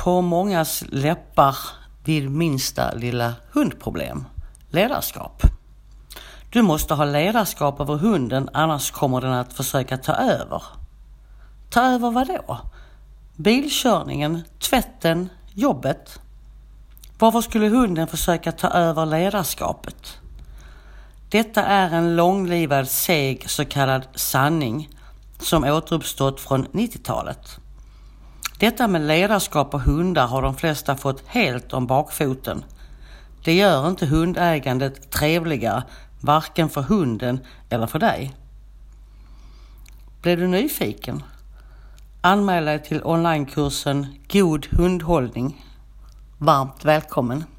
på mångas läppar vid minsta lilla hundproblem. Ledarskap. Du måste ha ledarskap över hunden, annars kommer den att försöka ta över. Ta över vad då? Bilkörningen, tvätten, jobbet? Varför skulle hunden försöka ta över ledarskapet? Detta är en långlivad seg så kallad sanning som återuppstått från 90-talet. Detta med ledarskap och hundar har de flesta fått helt om bakfoten. Det gör inte hundägandet trevligare, varken för hunden eller för dig. Blev du nyfiken? Anmäl dig till onlinekursen God hundhållning. Varmt välkommen!